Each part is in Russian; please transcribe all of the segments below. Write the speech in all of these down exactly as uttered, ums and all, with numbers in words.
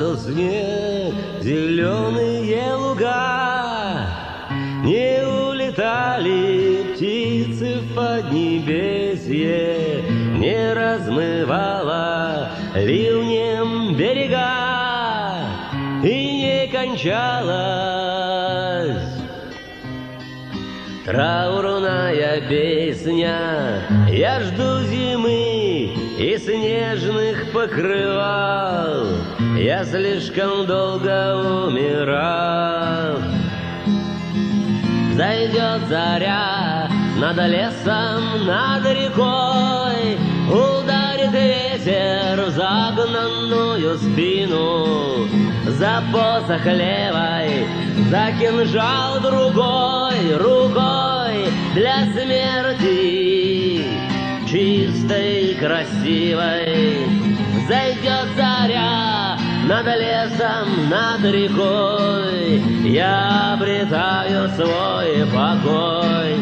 падал снег, зеленые луга, не улетали птицы в поднебесье, не размывала ливнем берега и не кончалась траурная песня. Я жду зимы и снежных покрывал, я слишком долго умирал. Зайдет заря над лесом, над рекой, ударит ветер в загнанную спину, за посох левой, за кинжал другой рукой для смерти чистой и красивой. Зайдет заря над лесом, над рекой, я обретаю свой покой.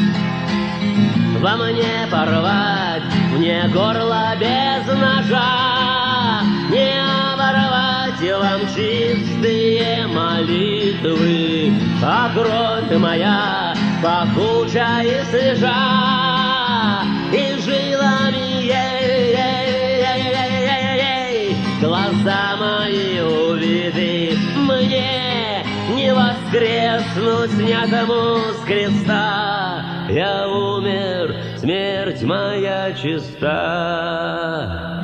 Во мне порвать, мне горло без ножа, не оборвать вам чистые молитвы, а кровь моя пахуча и свежа, и жилами ей-ей-ей-ей-ей глаза мои увиты. Мне не воскреснуть снятому с креста, я умер, смерть моя чиста.